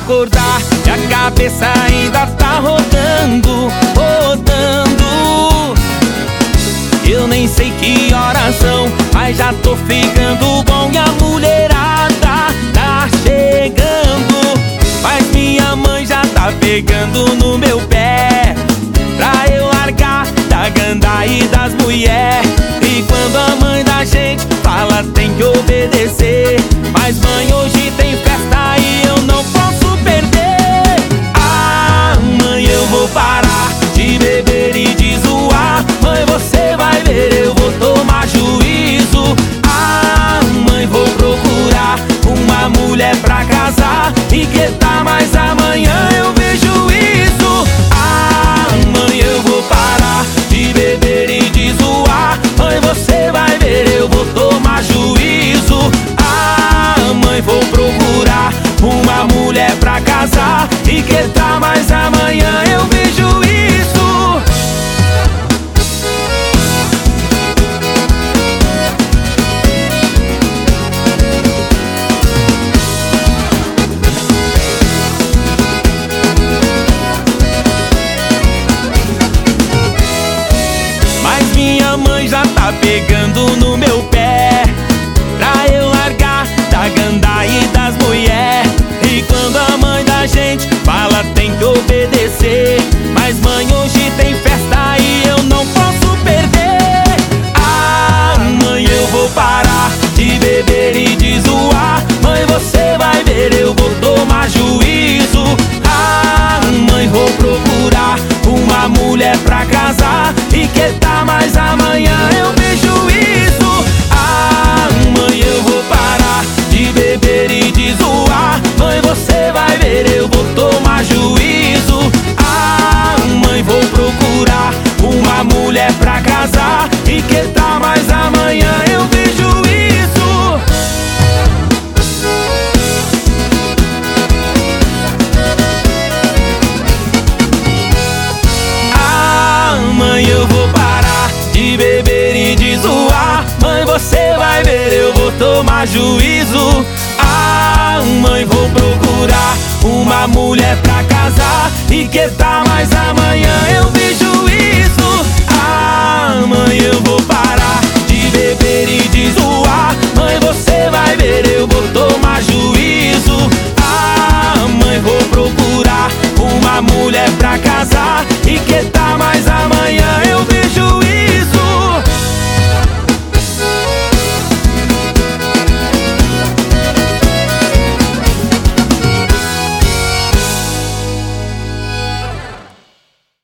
acordar e a cabeça ainda tá rodando, rodando. Eu nem sei que horas são, mas já tô ficando bom e a mulherada tá chegando. Mas minha mãe já tá pegando no meu pé pra eu largar da gandaia das mulher. E quando a mãe da gente fala tem que obedecer. Mas mãe, hoje tem festa e eu não posso perder. Ah, mãe, eu vou parar de beber e de zoar. Mãe, você vai ver, eu vou tomar juízo. Ah, mãe, vou procurar uma mulher pra casar. E que tá mais amanhã eu vejo isso. Ah, mãe, eu vou parar de beber e de zoar. Mãe, você vai ver, eu vou tomar juízo. Ah, mãe, vou procurar uma mulher pra casar. E que tá mais amanhã eu vejo isso. Mas minha mãe já tá pegando no meu pé pra eu largar da gandaia das mulher. E quando a mãe da gente fala tem que obedecer. Mas mãe, hoje tem festa e eu não posso perder. Ah, mãe, eu vou parar de beber e de zoar. Mãe, você vai ver, eu vou tomar juízo. Ah, mãe, vou procurar uma mulher pra casar. E que tá mais amanhã eu vejo isso. Ah, mãe, eu vou parar de beber e de zoar. Mãe, você vai ver, eu vou tomar juízo. Ah, mãe, vou procurar uma mulher pra casar. E que tá mais amanhã eu vejo isso. Ah, mãe, eu vou parar de beber e de zoar. Mãe, você vai ver, eu vou tomar juízo. Ah, mãe, vou procurar uma mulher pra casar. E que tá mais amanhã eu vejo